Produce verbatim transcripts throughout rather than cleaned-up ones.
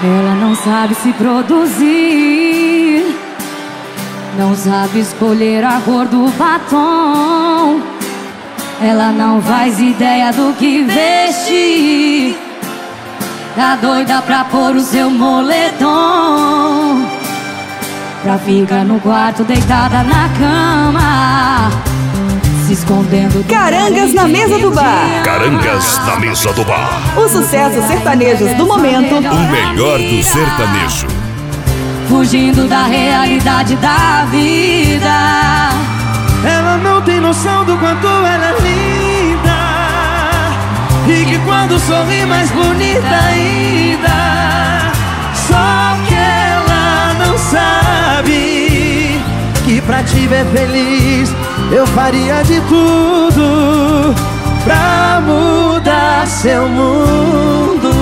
Ela não sabe se produzir, não sabe escolher a cor do batom. Ela não faz ideia do que vestir, tá doida pra pôr o seu moletom, pra ficar no quarto deitada na cama, se escondendo. Carangas na mesa do bar. Carangas na mesa do bar. Os sucessos sertanejos do momento. O melhor do sertanejo. Fugindo da realidade da vida. Ela não tem noção do quanto ela é linda, e que quando sorri mais bonita ainda. Só que ela não sabe que pra te ver feliz eu faria de tudo pra mudar seu mundo.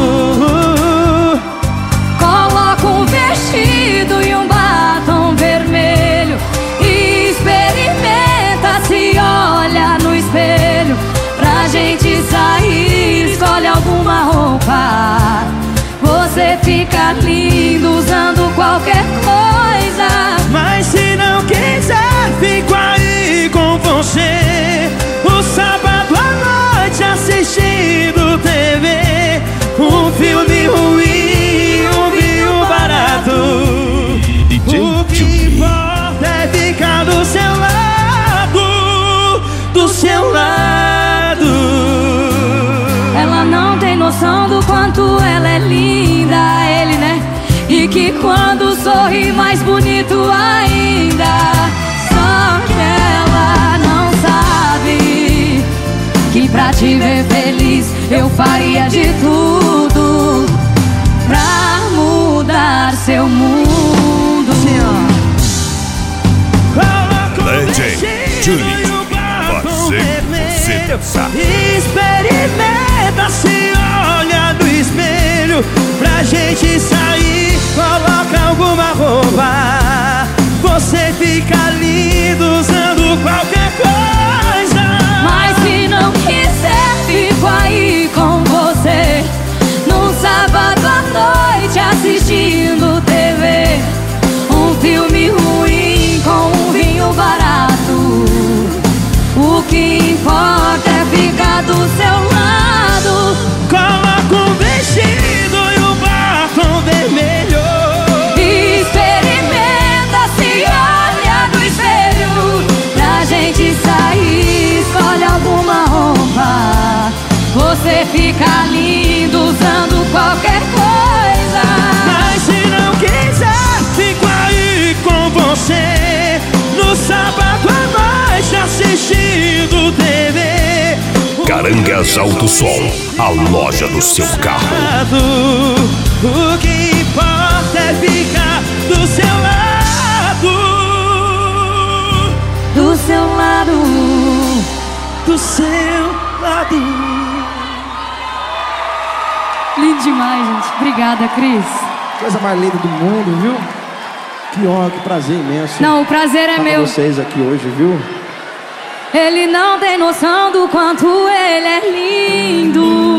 Coloca um vestido e um batom vermelho e experimenta, se olha no espelho. Pra gente sair, escolhe alguma roupa. Você fica lindo usando qualquer coisa. Mas se não quiser, fico aí com você o sábado à noite assistindo T V. Um filme ruim, um vinho barato. O que importa é ficar do seu lado, do seu lado. Ela não tem noção do quanto ela é linda, ele, né? E que quando sorri mais bonito ainda. Só que ela não sabe que pra te ver feliz eu faria de tudo pra mudar seu mundo. Legend Julie, fazendo você dançar. Experimenta, se olha no espelho. Pra gente sair, coloca alguma roupa. Você fica lindo usando qualquer coisa. Mas se não quiser, fico aí com você num sábado à noite assistindo T V. Um filme ruim com um vinho barato. O que importa é ficar do seu lado. Coloca um vestido e um batom vermelho E experimenta, se olha no espelho. Pra gente sair, escolhe alguma roupa. Você fica lindo usando qualquer coisa. Mas se não quiser, fico aí com você no sábado à noite assistindo T V. Carangas Alto Som, a loja do seu carro. O que importa é ficar do seu lado, Do seu lado. do seu lado. Lindo demais, gente. Obrigada, Cris. Coisa mais linda do mundo, viu? Que honra, que prazer imenso. Não, o prazer é estar meu. com vocês aqui hoje, viu? Ele não tem noção do quanto ele é lindo.